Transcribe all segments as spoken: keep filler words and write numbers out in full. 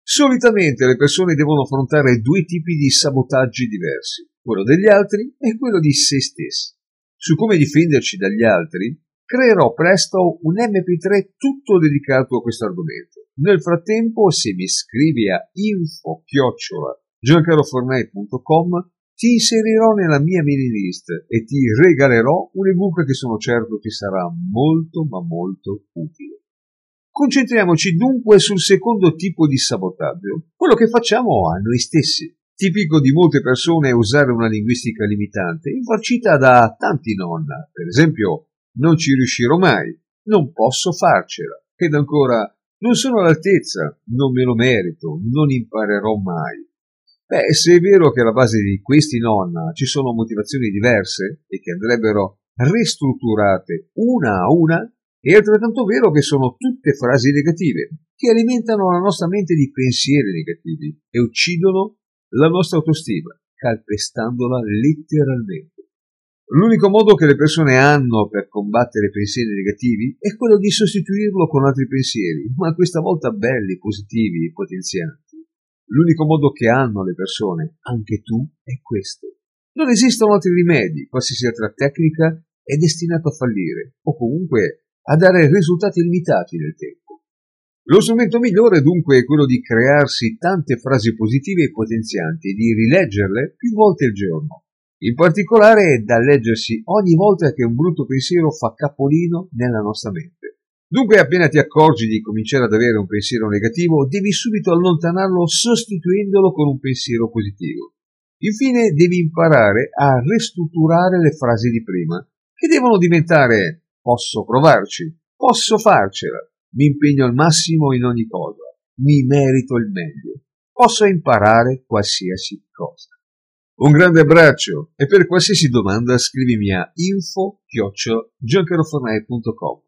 Solitamente le persone devono affrontare due tipi di sabotaggi diversi, quello degli altri e quello di se stessi. Su come difenderci dagli altri, creerò presto un emme pi tre tutto dedicato a questo argomento. Nel frattempo, se mi scrivi a info chiocciola giancarlofornai punto com, ti inserirò nella mia mailing list e ti regalerò un ebook che sono certo ti sarà molto ma molto utile. Concentriamoci dunque sul secondo tipo di sabotaggio, quello che facciamo a noi stessi. Tipico di molte persone è usare una linguistica limitante, infarcita da tanti nonna, per esempio non ci riuscirò mai, non posso farcela, ed ancora non sono all'altezza, non me lo merito, non imparerò mai. Beh, se è vero che alla base di questi nonna ci sono motivazioni diverse e che andrebbero ristrutturate una a una, è altrettanto vero che sono tutte frasi negative, che alimentano la nostra mente di pensieri negativi e uccidono la nostra autostima, calpestandola letteralmente. L'unico modo che le persone hanno per combattere i pensieri negativi è quello di sostituirlo con altri pensieri, ma questa volta belli, positivi e potenzianti. L'unico modo che hanno le persone, anche tu, è questo. Non esistono altri rimedi, qualsiasi altra tecnica è destinata a fallire, o comunque a dare risultati limitati nel tempo. Lo strumento migliore dunque è quello di crearsi tante frasi positive e potenzianti e di rileggerle più volte al giorno. In particolare è da leggersi ogni volta che un brutto pensiero fa capolino nella nostra mente. Dunque, appena ti accorgi di cominciare ad avere un pensiero negativo, devi subito allontanarlo sostituendolo con un pensiero positivo. Infine, devi imparare a ristrutturare le frasi di prima, che devono diventare posso provarci, posso farcela, mi impegno al massimo in ogni cosa, mi merito il meglio, posso imparare qualsiasi cosa. Un grande abbraccio e per qualsiasi domanda scrivimi a info chiocciola giancarlofornai punto com.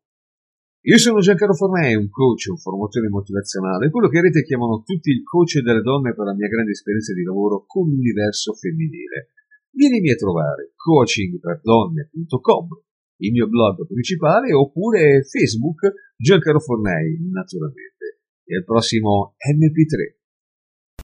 Io sono Giancarlo Fornai, un coach, un formatore motivazionale, quello che in rete chiamano tutti il coach delle donne per la mia grande esperienza di lavoro con l'universo femminile. Vienimi a trovare coaching per donne punto com, il mio blog principale, oppure Facebook Giancarlo Fornai, naturalmente. E al prossimo emme pi tre.